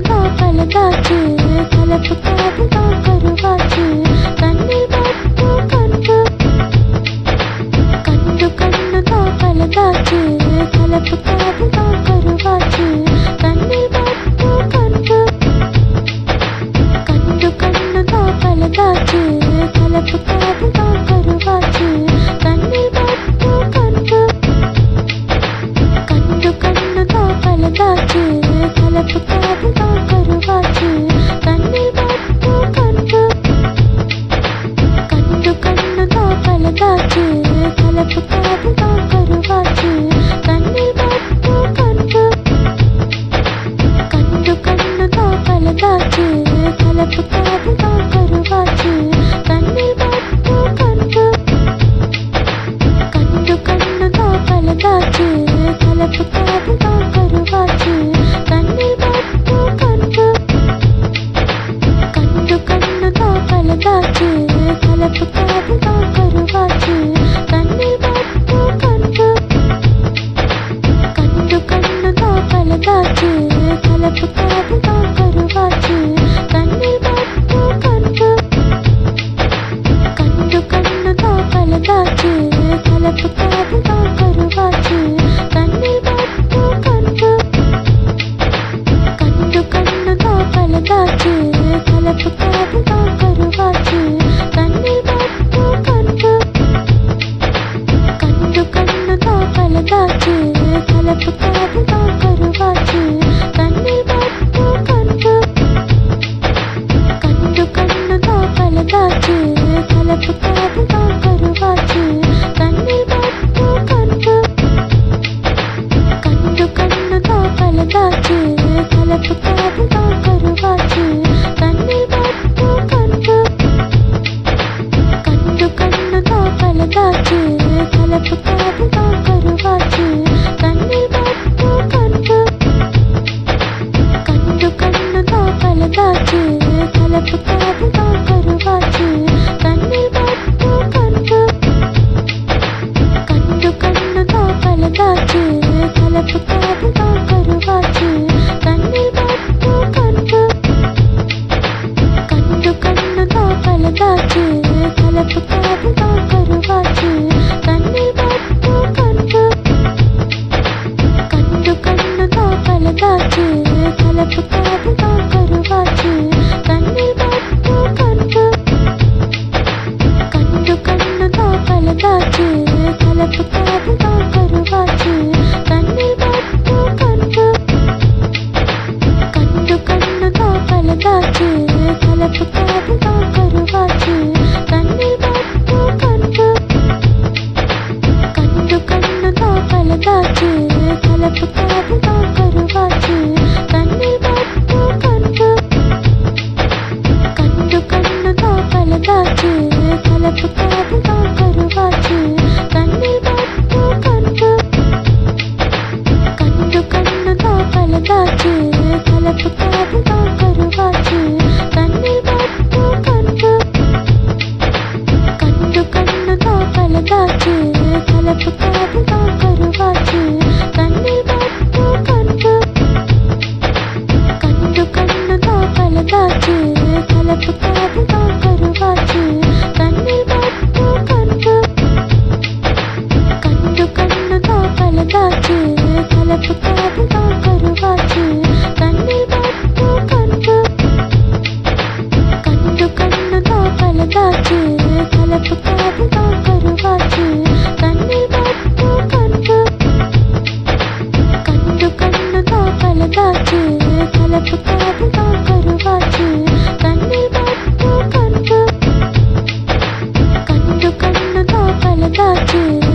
தான் பழுதாச்சு, கலப்பு காதல் தான் கருவாச்சு, கண்ணில் மட்டும் கண்டு கண்டு கண்ணு தான் பழுதாச்சு, கலப்பு காதல் தான் கருவாச்சு, கண்ணில் மட்டும் கண்டு கண்டு கண்ணு தான் பழுதாச்சு, கலப்பு காதல் தான் கருவாச்சு, கண்ணில் மட்டும் கண்டு கண்டு கண்ணு தான் பழுதாச்சு, கலப்பு காதல் தான் கருவாச்சு, கண்ணில் மட்டும் கண்டு கண்டு கண்ணு தான் பழுதாச்சு, கலப்பு காதல் தான் கருவாச்சு, கண்ணில் மட்டும் கண்டு கண்டு கண்ணு தான் பழுதாச்சு, கலப்பு காதல் தான் கருவாச்சு, கண்ணில் மட்டும் கண்டு கண்டு கண்ணு தான் பழுதாச்சு, கலப்பு காதல் தான் கருவாச்சு, கண்ணில் மட்டும் கண்டு கண்டு கண்ணு தான் பழுதாச்சு, கலப்பு காதல் தான் கருவாச்சு, கண்ணில் மட்டும் கண்டு கண்டு கண்ணு தான் பழுதாச்சு, கலப்பு காதல் தான் கருவாச்சு, கண்ணில் மட்டும் கண்டு கண்டு கண்ணு தான் பழுதாச்சு, கலப்பு காதல் தான் கருவாச்சு, கண்ணில் மட்டும் கண்டு கண்டு கண்ணு தான் பழுதாச்சு, கலப்பு காதல் தான் கருவாச்சு, கண்ணில் மட்டும் கண்டு கண்டு கண்ணு தான் பழுதாச்சு, கலப்பு காதல் தான் கருவாச்சு, கண்ணில் மட்டும் கண்டு கண்டு கண்ணு தான் பழுதாச்சு, கலப்பு காதல் தான் கருவாச்சு, கண்ணில் மட்டும் கண்டு கண்டு கண்ணு தான் பழுதாச்சு, கலப்பு காதல் தான் கருவாச்சு, கண்ணில் மட்டும் கண்டு கண்டு கண்ணு தான் பழுதாச்சு, கலப்பு காதல் தான் கருவாச்சு, கண்ணில் மட்டும் கண்டு கண்டு கண்ணு தான் பழுதாச்சு, கலப்பு காதல் தான் கருவாச்சு, கண்ணில் மட்டும் கண்டு கண்டு கண்ணு தான் பழுதாச்சு, கலப்பு காதல் தான் கருவாச்சு, கண்ணில் மட்டும் கண்டு கண்டு கண்ணு தான் பழுதாச்சு, கலப்பு காதல் தான் கருவாச்சு, கண்ணில் மட்டும் கண்டு கண்டு கண்ணு தான் பழுதாச்சு, கலப்பு காதல் தான் கருவாச்சு, கண்ணில் மட்டும் கண்டு கண்டு கண்ணு தான் பழுதாச்சு, கலப்பு காதல் தான் கருவாச்சு, கண்ணில் மட்டும் கண்டு கண்டு கண்ணு தான் பழுதாச்சு, கலப்பு காதல் தான் கருவாச்சு, கண்ணில் மட்டும் கண்டு கண்டு கண்ணு தான் பழுதாச்சு, கலப்பு காதல் தான் கருவாச்சு, கண்ணில் மட்டும் கண்டு கண்டு கண்ணு தான் பழுதாச்சு, கலப்பு காதல் தான் கருவாச்சு, கண்ணில் மட்டும் கண்டு கண்டு கண்ணு தான் பழுதாச்சு, கலப்பு காதல் தான் கருவாச்சு, கண்ணில் மட்டும் கண்டு கண்டு கண்ணு தான் பழுதாச்சு, கலப்பு காதல் தான் கருவாச்சு, கண்ணில் மட்டும் கண்டு கண்டு கண்ணு தான் பழுதாச்சு, கலப்பு காதல் தான் கருவாச்சு, கண்ணில் மட்டும் கண்டு கண்டு கண்ணு தான் பழுதாச்சு, கலப்பு காதல் தான் கருவாச்சு, கண்ணில் மட்டும் கண்டு கண்டு கண்ணு தான் பழுதாச்சு, கலப்பு காதல் தான் கருவாச்சு, கண்ணில் மட்டும் கண்டு கண்டு கண்ணு தான் பழுதாச்சு, கலப்பு காதல் தான் கருவாச்சு, கண்ணில் மட்டும் கண்டு கண்டு கண்ணு தான் பழுதாச்சு,